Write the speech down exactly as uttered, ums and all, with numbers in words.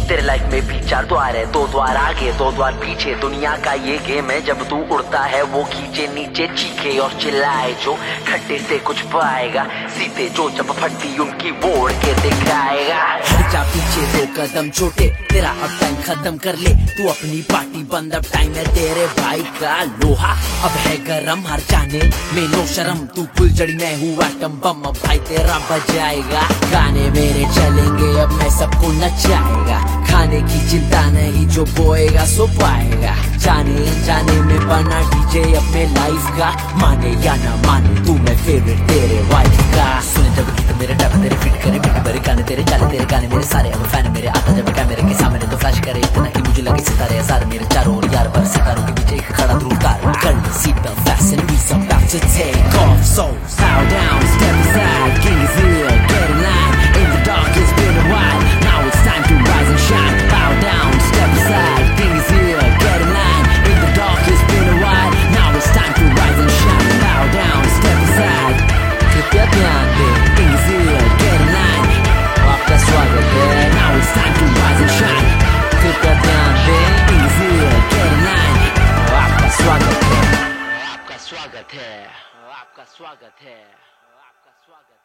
तेरे लाइफ में भी चार द्वार है, दो द्वार आगे दो द्वार पीछे। दुनिया का ये गेम है, जब तू उड़ता है वो खींचे नीचे, चीखे और चिल्लाए जो खड्डे से कुछ पाएगा। सीते जो जब फटती उनकी बोड़ के दिखाएगा। हट जा पीछे दो कदम छोटे, तेरा अब टाइम खत्म कर ले तू अपनी पार्टी बंद। अब टाइम है तेरे भाई का लोहा अब है गरम, हर जाने में नो शर्म। तू फुलझड़ी मैं हूँ एटम बम, अब भाई तेरा बजाएगा। गाने मेरे चलेंगे अब मैं सबको नचाएगा। खाने की चिंता नहीं, जो बोएगा सो पाएगा। जाने जाने में बना डीजे अपने लाइफ का, माने या ना माने तू मैं फेवरेट तेरे वाइफ का। सुने जब गीत मेरे टैप तेरे फिट करे, बिट भरे गाने तेरे चले, तेरे गाने मेरे सारे अब फैन मेरे। आता जब कैमरे के सामने तो फ्लैश करे इतना कि मुझे लगे सितारे हजार मेरे चारों ओर। यार पर सितारों के बीच एक खड़ा ध्रुव तारा। कर ले seat belt fasten, we about to take off. So bow down, step aside, king is here, get in line. In the dark it's been a while, now it's time to rise and shine. Bow down, step aside, king is here, get in line. In the dark it's been a while, now it's time to rise and shine. Bow down, step aside, कृपया ध्यान दे, king is here, get in line. आपका स्वागत है, now it's time to rise and shine. कृपया ध्यान दे, king is here, get in line. आपका स्वागत है, आपका स्वागत है, आपका स्वागत है, आपका स्वागत है।